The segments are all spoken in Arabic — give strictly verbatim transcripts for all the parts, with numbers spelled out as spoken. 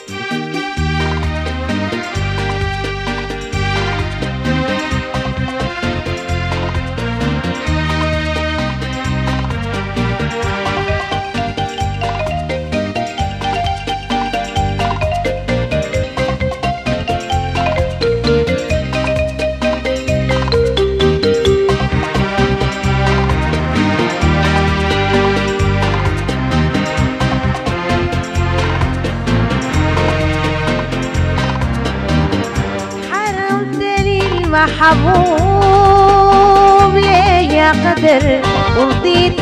محبوب ليه يا قدر ورضيت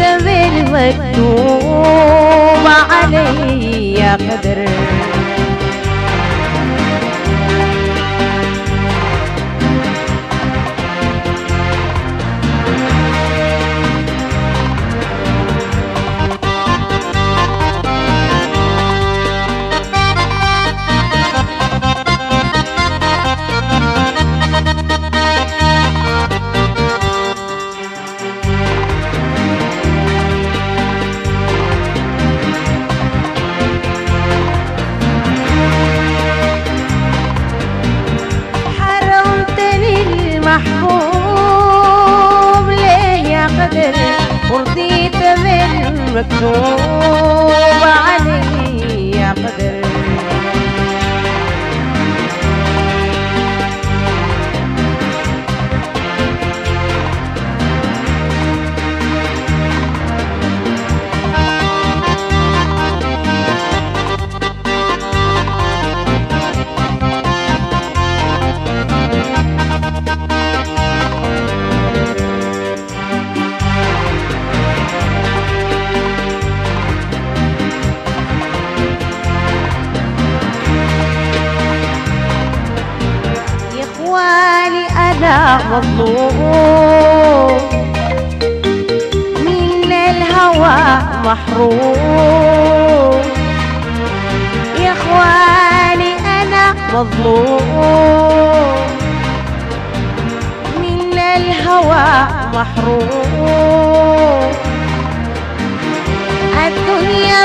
بالمكتوب علي يا قدر. محبوب ليه يا قدر ورضيت بالمكتوب علي يا قدر. أنا مظلوم من الهوى محروم يا إخواني أنا مظلوم من الهوى محروم. الدنيا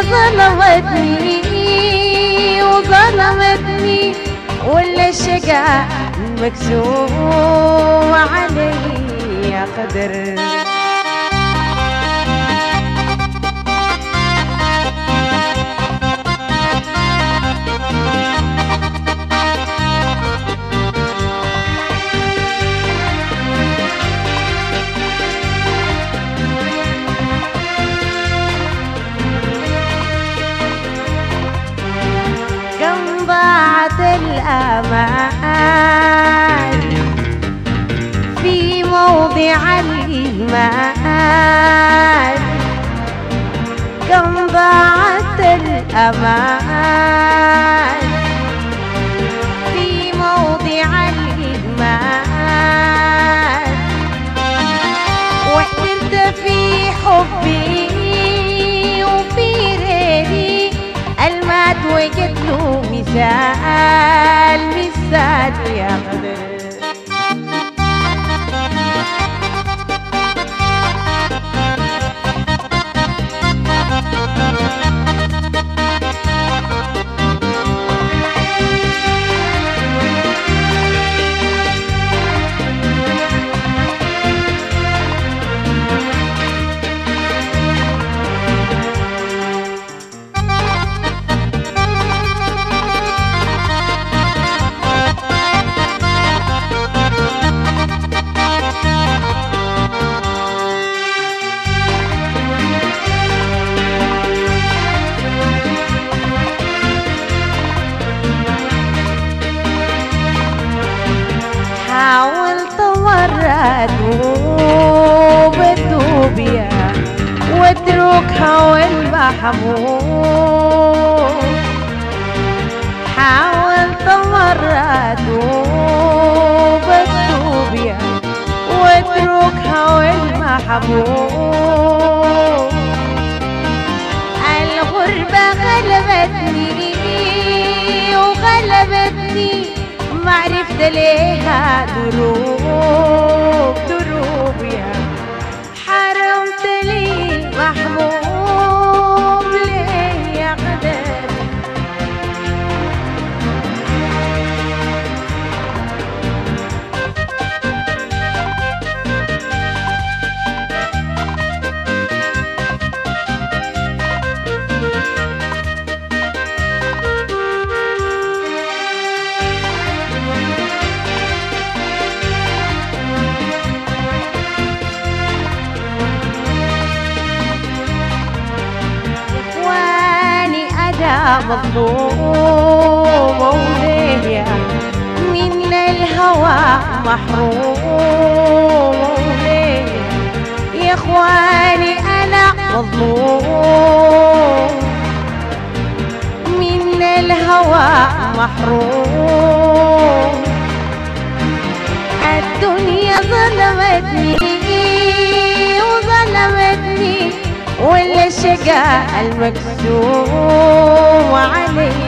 ظلمتني وظلمتني ولا الشقاء مكسوم علي يا قدر. كم ضاعت الآمال في موضع الإهمال. كم ضاعت الآمال في موضع الإهمال. واحترت في حبي وفي ريدي المات وجد له مثال مثال يا قدر. حاولت مرة أتوب أتوب يا واترك هوى المحبوب. حاولت مرة أتوب أتوب يا واترك هوى المحبوب. الغربة غلبتني وغلبتني ما عرفت ليها دروب دروب يا حرمت لي محبوب ليه يا قدر. مظلومة وليا من الهوى محرومة وليا يا اخواني انا مظلوم من الهوى محروم الدنيا ظلمتني وظلمتني ولا الشقاء المكسوم علي